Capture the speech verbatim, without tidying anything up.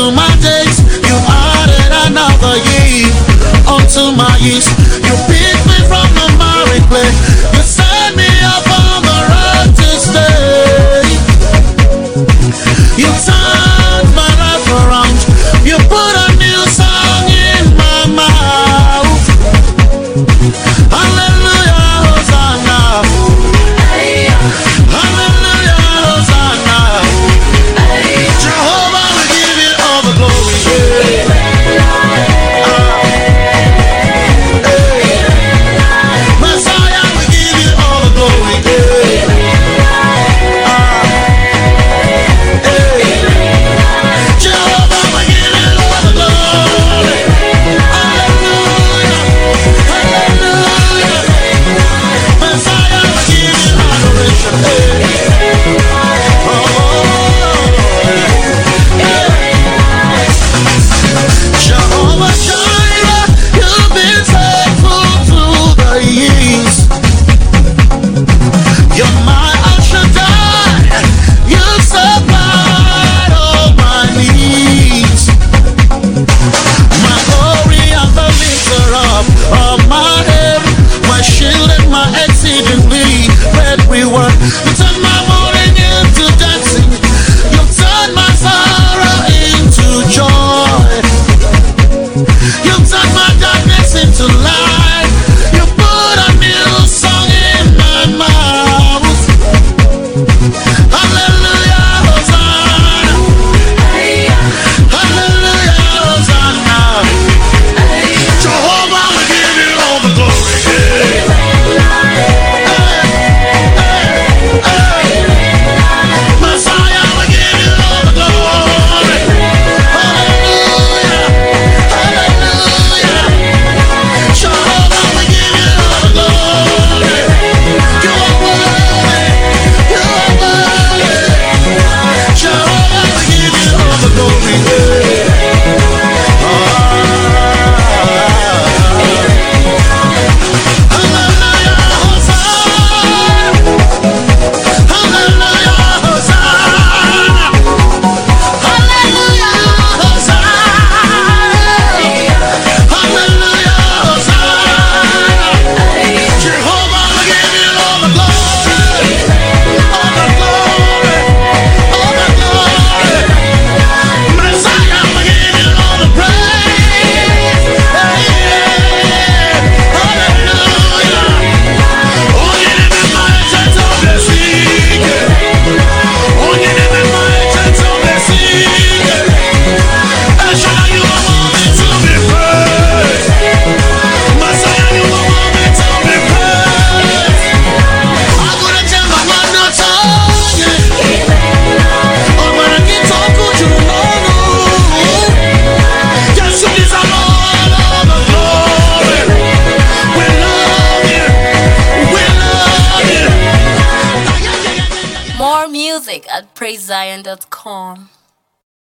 to my days. You added another year unto my years. You picked me from the married clay. You set me up on the road to stay. You turned my life around. You put a new song in my mouth. Hallelujah, Hosanna. Hallelujah, Hosanna. Jehovah, we give you all the glory. Messiah, we give you all the glory. Jehovah, we give you all the glory. Hallelujah, hallelujah. Messiah, we give you adoration. Jehovah Jireh, you've been faithful through the years. You're my El Shaddai, you supplied all my needs. My glory and the lifter up of my head, my shield and my exceedingly great reward. You turn my mourning into dancing, you turn my sorrow into joy. You turn my darkness into light. You put a new song in my mouth. Hallelujah, Hosanna. Hallelujah, Hosanna. Jehovah, we give you all the glory. Messiah, we give you all the glory. Hallelujah, hallelujah. Jehovah, we give you all the glory. You are worthy, you are worthy. Jehovah, we give you all the glory. Hallelujah, Hosanna. Hallelujah, Hosanna. Hallelujah, Hosanna. Hallelujah, Hosanna. Jehovah, we give you all the glory, all the glory, all the glory. Messiah, we give you all the praise. Hallelujah. Oh, you live in my gentle blessing. Oh, you live in my gentle blessing. El Shaddai, you are worthy to be praised. Messiah, you are worthy to be praised. I'm gonna tell my man not to, yeah. I'm gonna get so good, you know. Yes, you deserve all of the glory. We love you. We love you. More music at praise zion dot com.